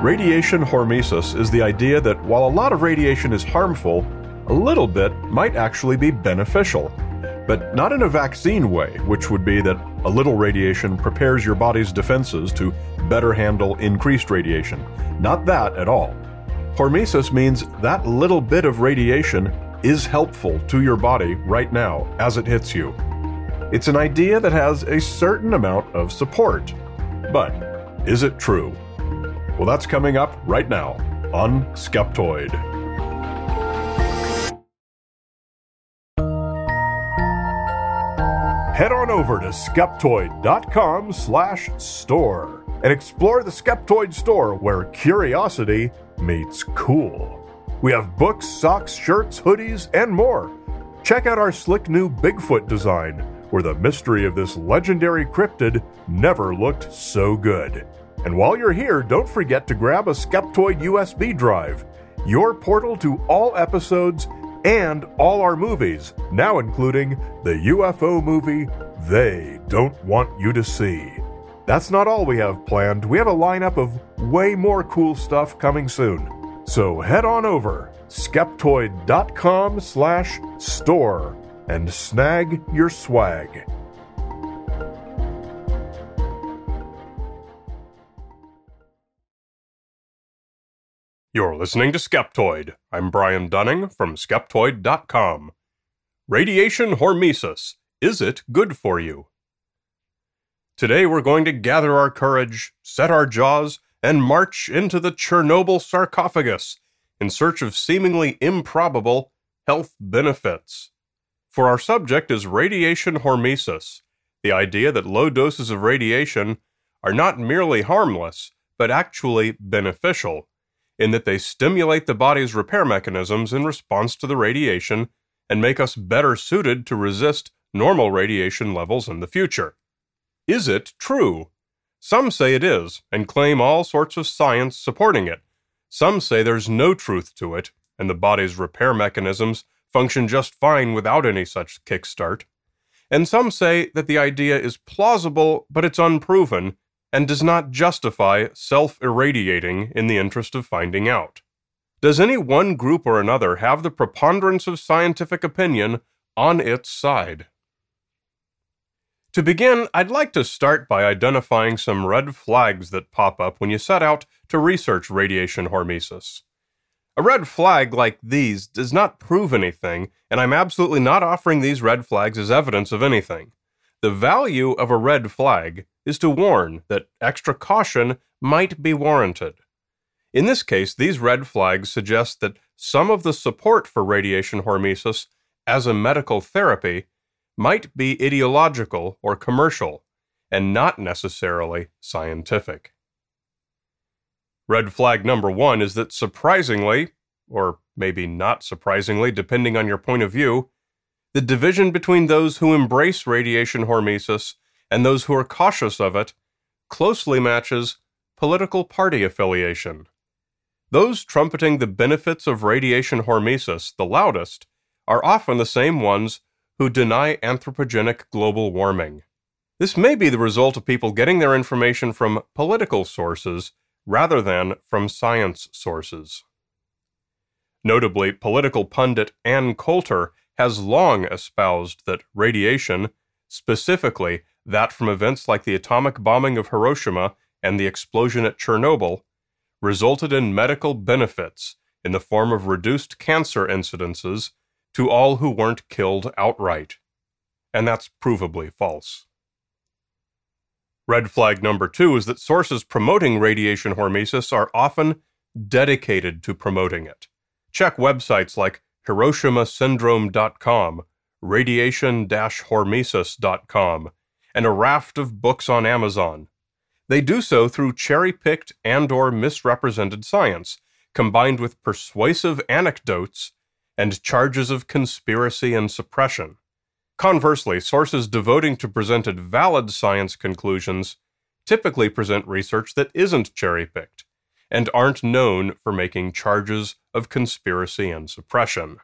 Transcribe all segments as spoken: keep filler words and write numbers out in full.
Radiation hormesis is the idea that while a lot of radiation is harmful, a little bit might actually be beneficial. But not in a vaccine way, which would be that a little radiation prepares your body's defenses to better handle increased radiation. Not that at all. Hormesis means that little bit of radiation is helpful to your body right now as it hits you. It's an idea that has a certain amount of support. But is it true? Well, that's coming up right now on Skeptoid. Head on over to skeptoid.com slash store and explore the Skeptoid store where curiosity meets cool. We have books, socks, shirts, hoodies, and more. Check out our slick new Bigfoot design, where the mystery of this legendary cryptid never looked so good. And while you're here, don't forget to grab a Skeptoid U S B drive, your portal to all episodes and all our movies, now including the U F O movie They Don't Want You to See. That's not all we have planned. We have a lineup of way more cool stuff coming soon. So head on over, skeptoid.com slash store, and snag your swag. You're listening to Skeptoid. I'm Brian Dunning from skeptoid dot com. Radiation hormesis. Is it good for you? Today we're going to gather our courage, set our jaws, and march into the Chernobyl sarcophagus in search of seemingly improbable health benefits. For our subject is radiation hormesis, the idea that low doses of radiation are not merely harmless, but actually beneficial, in that they stimulate the body's repair mechanisms in response to the radiation and make us better suited to resist normal radiation levels in the future. Is it true? Some say it is, and claim all sorts of science supporting it. Some say there's no truth to it, and the body's repair mechanisms function just fine without any such kickstart. And some say that the idea is plausible, but it's unproven, and does not justify self-irradiating in the interest of finding out. Does any one group or another have the preponderance of scientific opinion on its side? To begin, I'd like to start by identifying some red flags that pop up when you set out to research radiation hormesis. A red flag like these does not prove anything, and I'm absolutely not offering these red flags as evidence of anything. The value of a red flag is to warn that extra caution might be warranted. In this case, these red flags suggest that some of the support for radiation hormesis as a medical therapy might be ideological or commercial, and not necessarily scientific. Red flag number one is that surprisingly, or maybe not surprisingly depending on your point of view, the division between those who embrace radiation hormesis and those who are cautious of it closely matches political party affiliation. Those trumpeting the benefits of radiation hormesis the loudest are often the same ones who deny anthropogenic global warming. This may be the result of people getting their information from political sources rather than from science sources. Notably, political pundit Ann Coulter has long espoused that radiation, specifically that from events like the atomic bombing of Hiroshima and the explosion at Chernobyl, resulted in medical benefits in the form of reduced cancer incidences to all who weren't killed outright. And that's provably false. Red flag number two is that sources promoting radiation hormesis are often dedicated to promoting it. Check websites like hiroshima syndrome dot com, radiation dash hormesis dot com, and a raft of books on Amazon. They do so through cherry-picked and or misrepresented science, combined with persuasive anecdotes and charges of conspiracy and suppression. Conversely, sources devoting to presented valid science conclusions typically present research that isn't cherry-picked, and aren't known for making charges of conspiracy and suppression.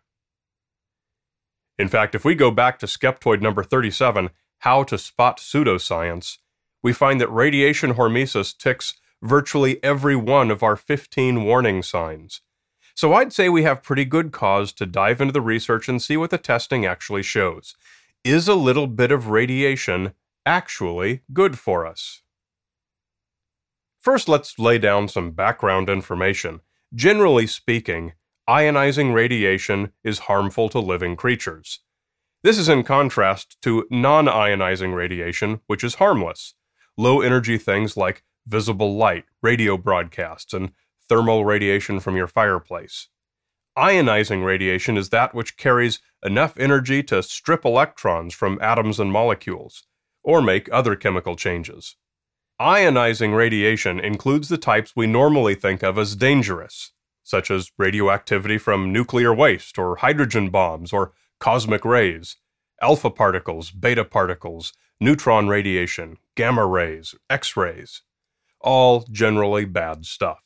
In fact, if we go back to Skeptoid number thirty-seven, How to Spot Pseudoscience, we find that radiation hormesis ticks virtually every one of our fifteen warning signs. So I'd say we have pretty good cause to dive into the research and see what the testing actually shows. Is a little bit of radiation actually good for us? First, let's lay down some background information. Generally speaking, ionizing radiation is harmful to living creatures. This is in contrast to non-ionizing radiation, which is harmless. Low-energy things like visible light, radio broadcasts, and thermal radiation from your fireplace. Ionizing radiation is that which carries enough energy to strip electrons from atoms and molecules, or make other chemical changes. Ionizing radiation includes the types we normally think of as dangerous, such as radioactivity from nuclear waste or hydrogen bombs or cosmic rays, alpha particles, beta particles, neutron radiation, gamma rays, X-rays. All generally bad stuff.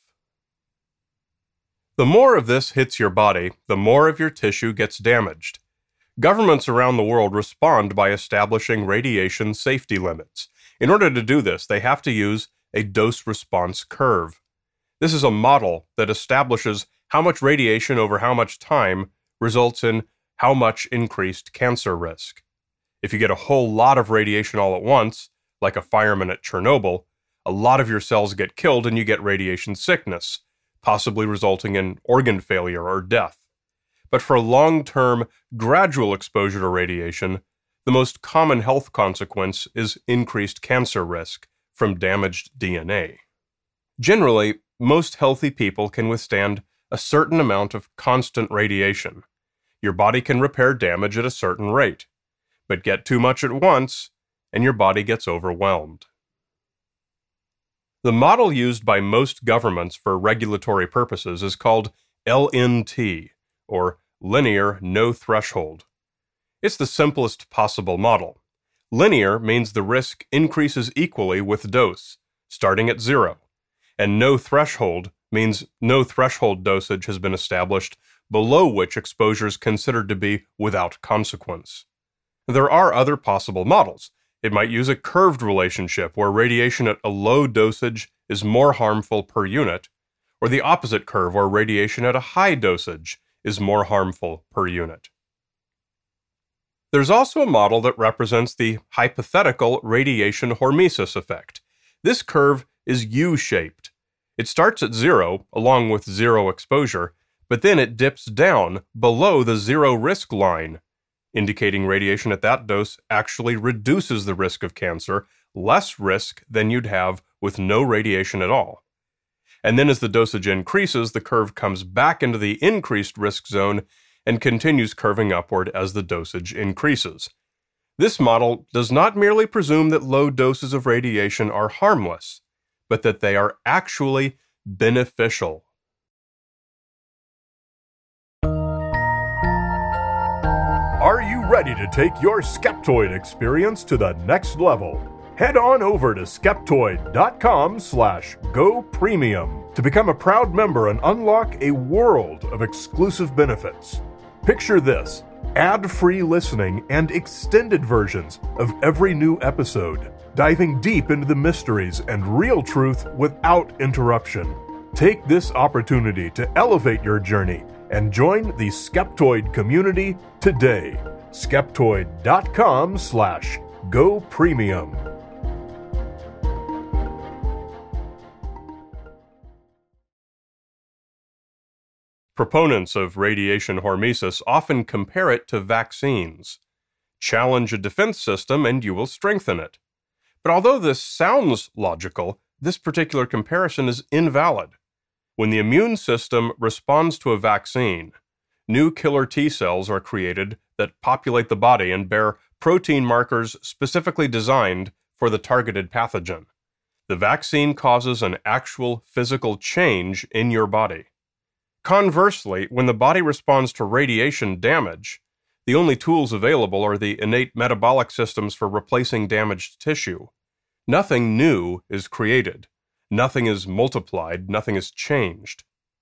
The more of this hits your body, the more of your tissue gets damaged. Governments around the world respond by establishing radiation safety limits. In order to do this, they have to use a dose-response curve. This is a model that establishes how much radiation over how much time results in how much increased cancer risk. If you get a whole lot of radiation all at once, like a fireman at Chernobyl, a lot of your cells get killed and you get radiation sickness, possibly resulting in organ failure or death. But for long-term, gradual exposure to radiation, the most common health consequence is increased cancer risk from damaged D N A. Generally, most healthy people can withstand a certain amount of constant radiation. Your body can repair damage at a certain rate, but get too much at once, and your body gets overwhelmed. The model used by most governments for regulatory purposes is called L N T, or Linear No Threshold. It's the simplest possible model. Linear means the risk increases equally with dose, starting at zero, and no threshold means no threshold dosage has been established below which exposure is considered to be without consequence. There are other possible models. It might use a curved relationship where radiation at a low dosage is more harmful per unit, or the opposite curve where radiation at a high dosage is more harmful per unit. There's also a model that represents the hypothetical radiation hormesis effect. This curve is U-shaped. It starts at zero, along with zero exposure, but then it dips down below the zero risk line, indicating radiation at that dose actually reduces the risk of cancer, less risk than you'd have with no radiation at all. And then as the dosage increases, the curve comes back into the increased risk zone and continues curving upward as the dosage increases. This model does not merely presume that low doses of radiation are harmless, but that they are actually beneficial. Are you ready to take your Skeptoid experience to the next level? Head on over to skeptoid.com slash go premium to become a proud member and unlock a world of exclusive benefits. Picture this: ad-free listening and extended versions of every new episode, diving deep into the mysteries and real truth without interruption. Take this opportunity to elevate your journey and join the Skeptoid community today. Skeptoid.com slash go premium. Proponents of radiation hormesis often compare it to vaccines. Challenge a defense system and you will strengthen it. But although this sounds logical, this particular comparison is invalid. When the immune system responds to a vaccine, new killer T cells are created that populate the body and bear protein markers specifically designed for the targeted pathogen. The vaccine causes an actual physical change in your body. Conversely, when the body responds to radiation damage, the only tools available are the innate metabolic systems for replacing damaged tissue. Nothing new is created. Nothing is multiplied. Nothing is changed.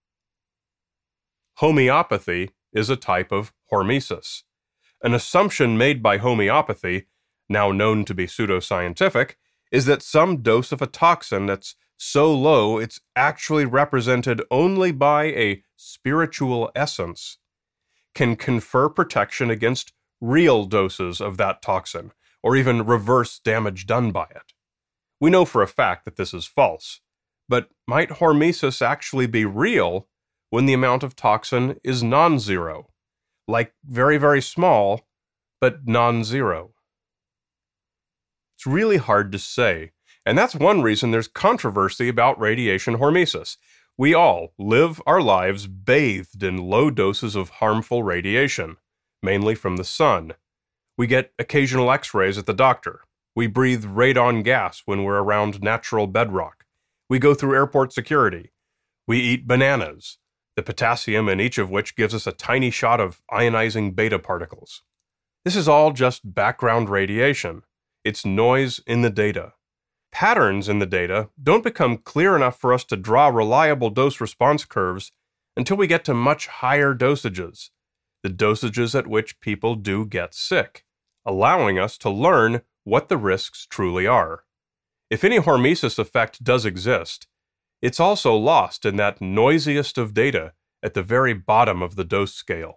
Homeopathy is a type of hormesis. An assumption made by homeopathy, now known to be pseudoscientific, is that some dose of a toxin that's so low it's actually represented only by a spiritual essence can confer protection against real doses of that toxin, or even reverse damage done by it. We know for a fact that this is false, but might hormesis actually be real when the amount of toxin is non-zero, like very, very small, but non-zero? It's really hard to say, and that's one reason there's controversy about radiation hormesis. We all live our lives bathed in low doses of harmful radiation, mainly from the sun. We get occasional x-rays at the doctor. We breathe radon gas when we're around natural bedrock. We go through airport security. We eat bananas, the potassium in each of which gives us a tiny shot of ionizing beta particles. This is all just background radiation. It's noise in the data. Patterns in the data don't become clear enough for us to draw reliable dose-response curves until we get to much higher dosages, the dosages at which people do get sick, allowing us to learn what the risks truly are. If any hormesis effect does exist, it's also lost in that noisiest of data at the very bottom of the dose scale.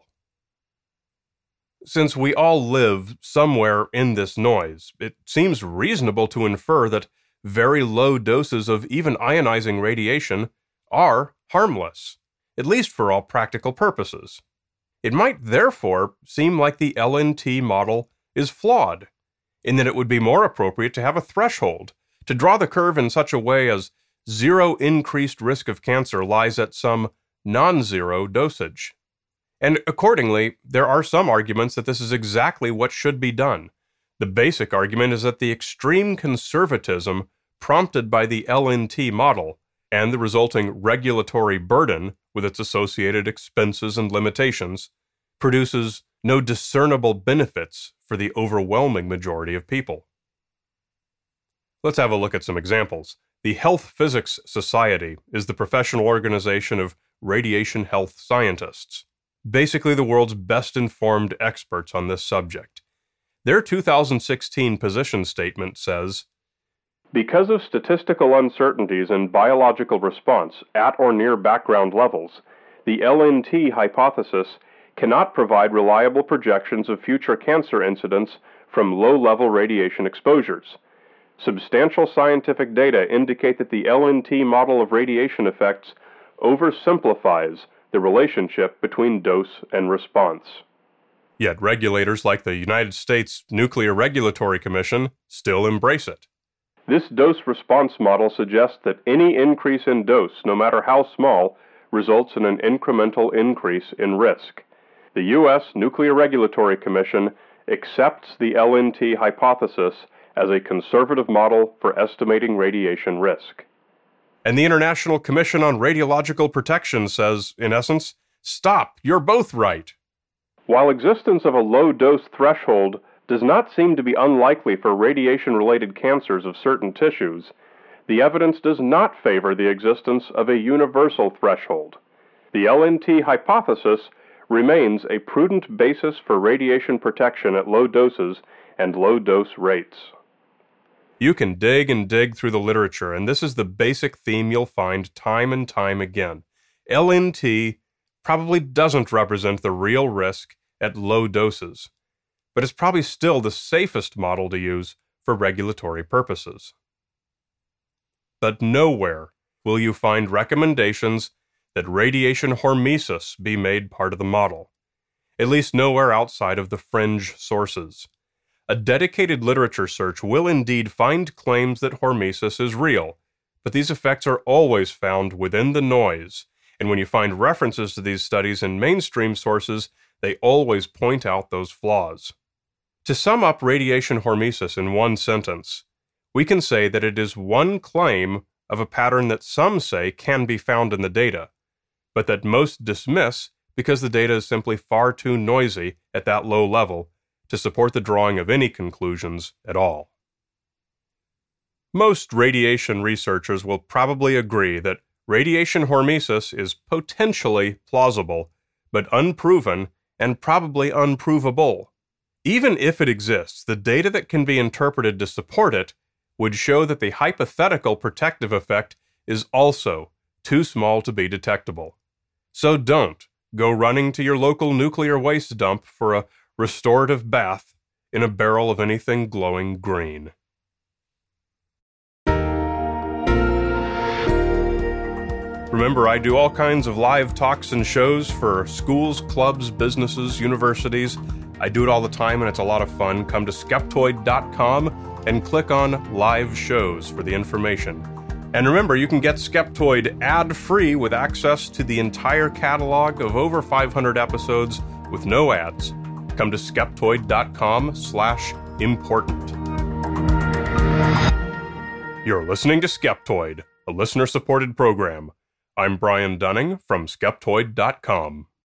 Since we all live somewhere in this noise, it seems reasonable to infer that very low doses of even ionizing radiation are harmless, at least for all practical purposes. It might therefore seem like the L N T model is flawed, in that it would be more appropriate to have a threshold, to draw the curve in such a way as zero increased risk of cancer lies at some non-zero dosage. And accordingly, there are some arguments that this is exactly what should be done. The basic argument is that the extreme conservatism prompted by the L N T model and the resulting regulatory burden with its associated expenses and limitations produces no discernible benefits for the overwhelming majority of people. Let's have a look at some examples. The Health Physics Society is the professional organization of radiation health scientists, basically the world's best-informed experts on this subject. Their two thousand sixteen position statement says, "Because of statistical uncertainties in biological response at or near background levels, the L N T hypothesis cannot provide reliable projections of future cancer incidence from low-level radiation exposures. Substantial scientific data indicate that the L N T model of radiation effects oversimplifies the relationship between dose and response." Yet regulators like the United States Nuclear Regulatory Commission still embrace it. This dose-response model suggests that any increase in dose, no matter how small, results in an incremental increase in risk. The U S Nuclear Regulatory Commission accepts the L N T hypothesis as a conservative model for estimating radiation risk. And the International Commission on Radiological Protection says, in essence, stop, you're both right. While existence of a low-dose threshold does not seem to be unlikely for radiation-related cancers of certain tissues, the evidence does not favor the existence of a universal threshold. The L N T hypothesis remains a prudent basis for radiation protection at low doses and low-dose rates. You can dig and dig through the literature, and this is the basic theme you'll find time and time again. L N T probably doesn't represent the real risk at low doses, but it's probably still the safest model to use for regulatory purposes. But nowhere will you find recommendations that radiation hormesis be made part of the model, at least nowhere outside of the fringe sources. A dedicated literature search will indeed find claims that hormesis is real, but these effects are always found within the noise, and when you find references to these studies in mainstream sources, they always point out those flaws. To sum up radiation hormesis in one sentence, we can say that it is one claim of a pattern that some say can be found in the data, but that most dismiss because the data is simply far too noisy at that low level to support the drawing of any conclusions at all. Most radiation researchers will probably agree that radiation hormesis is potentially plausible, but unproven and probably unprovable. Even if it exists, the data that can be interpreted to support it would show that the hypothetical protective effect is also too small to be detectable. So don't go running to your local nuclear waste dump for a restorative bath in a barrel of anything glowing green. Remember, I do all kinds of live talks and shows for schools, clubs, businesses, universities. I do it all the time, and it's a lot of fun. Come to Skeptoid dot com and click on Live Shows for the information. And remember, you can get Skeptoid ad-free with access to the entire catalog of over five hundred episodes with no ads. Come to Skeptoid dot com slash important. You're listening to Skeptoid, a listener-supported program. I'm Brian Dunning from Skeptoid dot com.